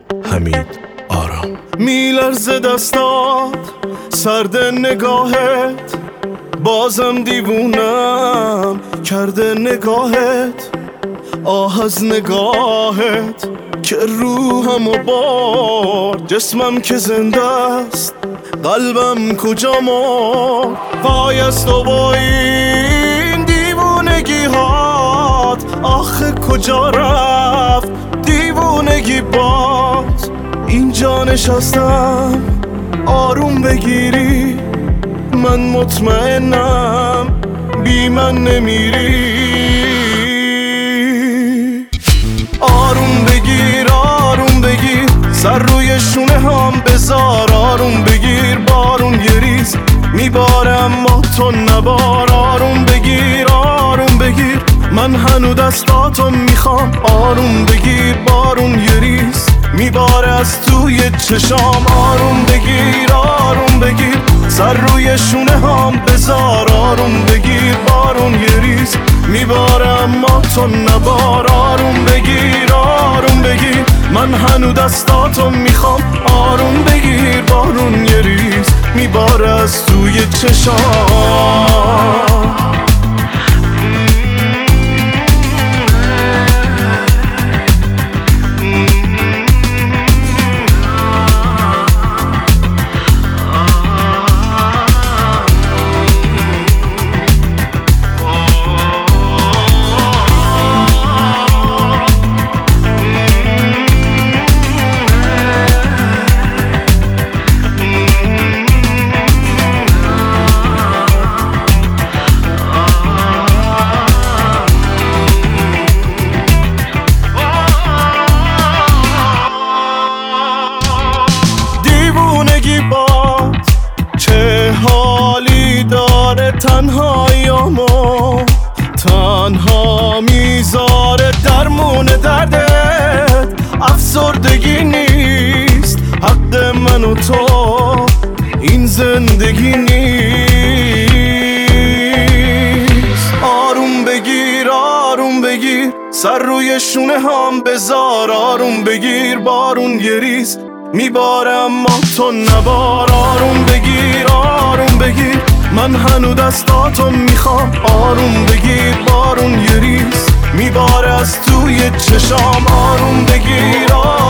حمید آرام. میلرزه دستات سرد نگاهت، بازم دیوونم کرده نگاهت، آه از نگاهت که روحم و بار، جسمم که زنده است قلبم کجا مرد. وای از تو با این دیوونگی هات، آخه کجا رفت دیوونگی باز. اینجا نشستم آروم بگیری، من مطمئنم بی من نمیری. آروم بگیر سر روی شونه هم بذار، آروم بگیر بارون یه ریز میباره اما تو نبار. آروم بگیر من هنو دستاتو میخوام، آروم بگیر بارون یه ریز میباره از توی چشام. آروم بگیر سر روی شونه هم بذار، آروم بگیر بارون یه ریز میباره اما تو نبار. آروم بگیر من هنو دستاتو میخوام، آروم بگیر بارون یه ریز میباره از توی چشام. چه حالی داره تنهاییامو، تنها میذاره درمون دردت. افسردگی نیست حق من و تو، این زندگی نیست. آروم بگیر سر روی شونه هم بذار، آروم بگیر بارون یه ریز میباره اما تو نبار. آروم بگیر من هنو دستاتو میخوام، آروم بگیر بارون یه ریز میباره از توی چشام. آروم بگیر